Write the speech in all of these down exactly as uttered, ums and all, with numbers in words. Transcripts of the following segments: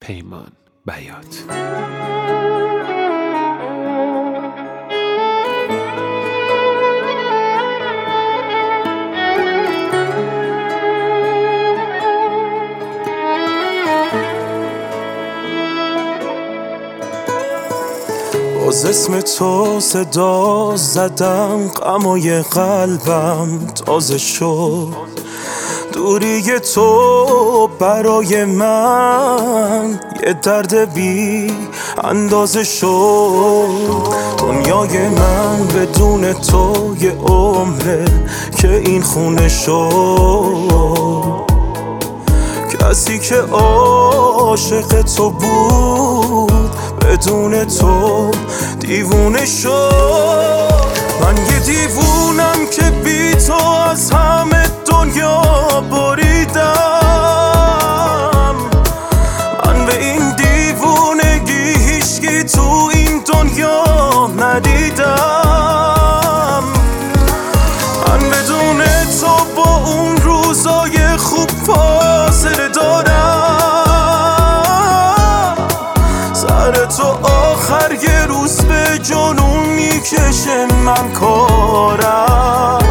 پیمان بیات. باز اسم تو صدا زدم، غمای قلبم تازه شد. دوری تو برای من یه درد بی اندازه شد. دنیای من بدون تو یه عمره که این خونه شد. کسی که عاشق تو بود بدون تو دیوونه شد. من یه دیوونم که بی تو از همه دنیا بریدم. من به این دیوونگی هیچکی تو این دنیا ندیدم. من بدون تو با اون روزای خوب فاصله دارم. سر تو آخر یه روز به جنون میکشه من کارم.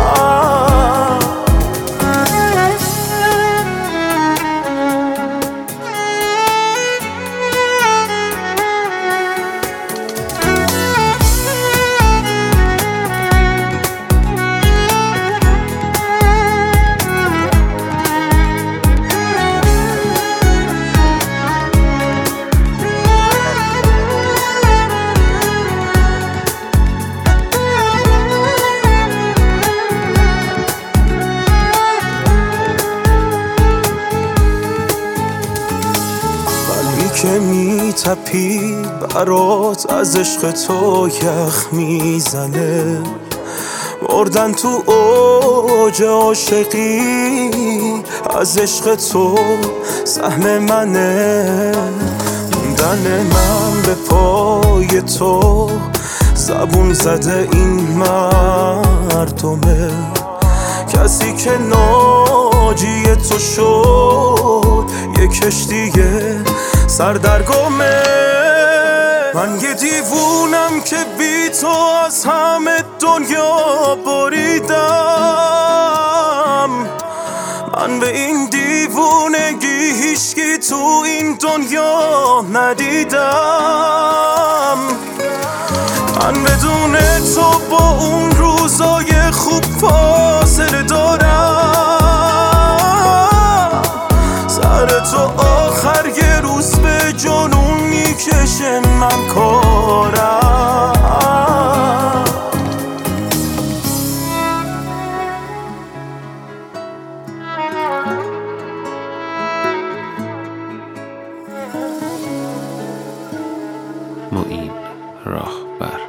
که می تپید برات از عشق تو یخ میزنه. مردن تو اوج عاشقی از عشق تو سهم منه. موندن من به پای تو زبون زده این مردمه. کسی که ناجی تو شد یه کشتیه سردرگمه. من یه دیوونم که بی تو از همه دنیا بریدم. من به این دیوونگی هیچکی تو این دنیا ندیدم. من بدون تو با اون روزای خوب فاصله دارم. سر تو آخر یه روز به جنون میکشه من کارم. معین راهبر.